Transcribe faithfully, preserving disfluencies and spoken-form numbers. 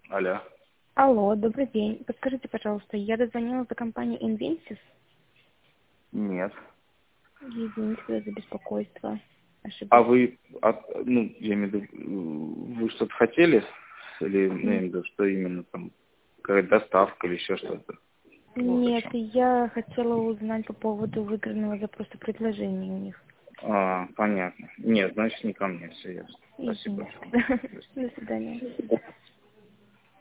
Алло. Алло, добрый день. Подскажите, пожалуйста, я дозвонилась до компании Inventis. Нет. Извините за беспокойство. А Ошиблась. вы, от- ну, я имею в виду, вы что-то хотели? Или, ну, я имею в виду, что именно там, какая-то доставка или еще что-то? Вот о Нет, чем. я хотела узнать по поводу выигранного запроса предложений у них. А, понятно. Нет, значит, не ко мне, все ясно. Спасибо Извините. большое. До свидания.